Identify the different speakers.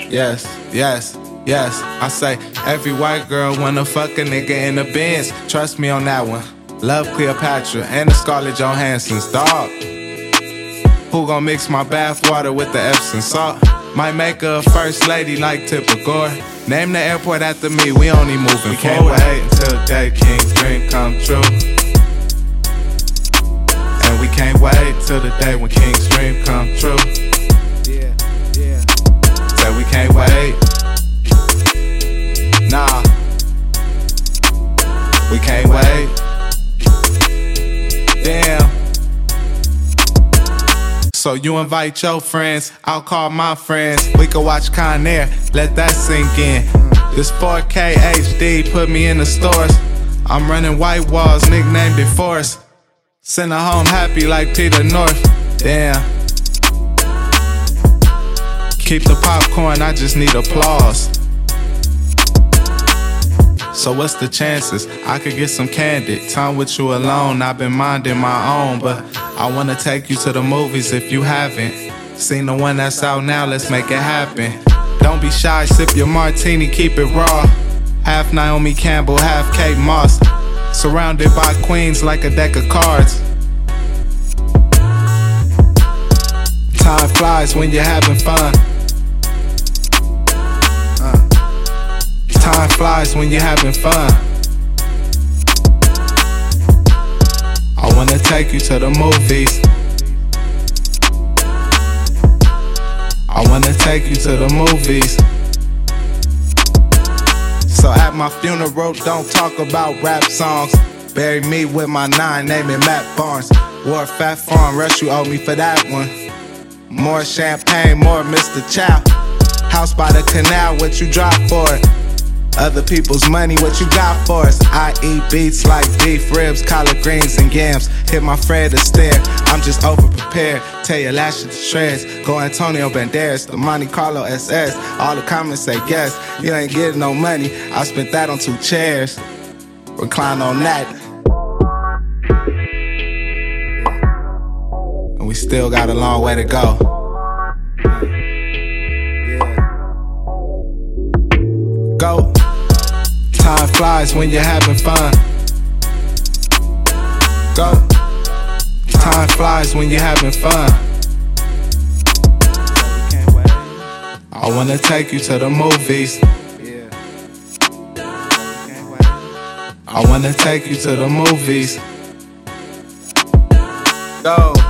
Speaker 1: Yes, yes, yes. I say every white girl wanna fuck a nigga in the Benz. Trust me on that one. Love Cleopatra and the Scarlett Johansson's dog. Who gon' mix my bath water with the Epsom salt? Might make her a first lady like Tipper Gore. Name the airport after me, we only moving forward. Can't wait until the day King's dream come true. And we can't wait till the day when King's dream come true. Yeah, yeah. Say we can't wait. Nah, we can't wait. Damn. So you invite your friends, I'll call my friends. We can watch Con Air, let that sink in. This 4K HD put me in the stores. I'm running white walls, nicknamed it Forrest. Send her home happy like Peter North. Damn. Keep the popcorn, I just need applause. So what's the chances? I could get some candid time with you alone. I've been minding my own, but I wanna take you to the movies if you haven't seen the one that's out now, let's make it happen. Don't be shy, sip your martini, keep it raw. Half Naomi Campbell, half Kate Moss. Surrounded by queens like a deck of cards. Time flies when you're having fun. Time flies when you're having fun. I wanna take you to the movies. I wanna take you to the movies. So at my funeral, don't talk about rap songs. Bury me with my 9, name it Matt Barnes. Wore a fat farm, rush you owe me for that one. More champagne, more Mr. Chow. House by the canal, what you drop for it? Other people's money, what you got for us? I eat beats like beef ribs, collard greens and yams. Hit my Fred Astaire, I'm just over prepared. Tell your lash it to shreds. Go Antonio Banderas, the Monte Carlo SS. All the comments say yes, you ain't getting no money. I spent that on 2 chairs. Recline on that. And we still got a long way to go. Go. Time flies when you're having fun. Go. Time flies when you're having fun. I wanna take you to the movies. I wanna take you to the movies. Go.